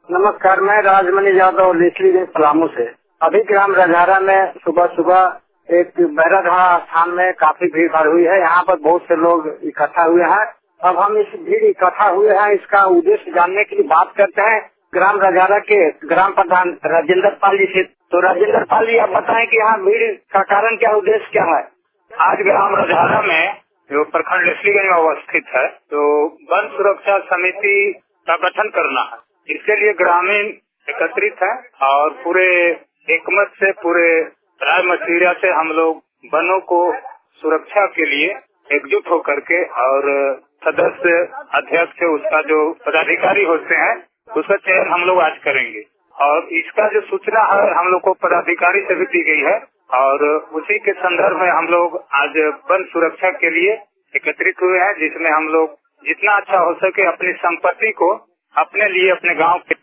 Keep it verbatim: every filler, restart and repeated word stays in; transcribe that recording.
नमस्कार, मैं राजमणि यादव लेसलीगंज पलामू से। अभी ग्राम रजहारा में सुबह सुबह एक बैराधारा स्थान में काफी भीड़ भाड़ हुई है। यहाँ पर बहुत से लोग इकट्ठा हुए हैं। अब हम इस भीड़ इकट्ठा हुए हैं, इसका उद्देश्य जानने के लिए बात करते हैं ग्राम रजहारा के ग्राम प्रधान राजेंद्र पाल जी से। तो राजेंद्र पाल जी, आप बताएं कि यहाँ भीड़ का कारण क्या, उद्देश्य क्या है? आज ग्राम रजहारा में जो प्रखंड लेसलीगंज में अवस्थित है, तो वन सुरक्षा समिति का गठन करना है। इसके लिए ग्रामीण एकत्रित है और पूरे एकमत से, पूरे राय मशविरा से हम लोग वनों को सुरक्षा के लिए एकजुट होकर के और सदस्य अध्यक्ष उसका जो पदाधिकारी होते हैं उसका चयन हम लोग आज करेंगे। और इसका जो सूचना है हम लोग को पदाधिकारी से भी दी गई है और उसी के संदर्भ में हम लोग आज वन सुरक्षा के लिए एकत्रित हुए हैं, जिसमें हम लोग जितना अच्छा हो सके अपनी संपत्ति को अपने लिए, अपने गांव के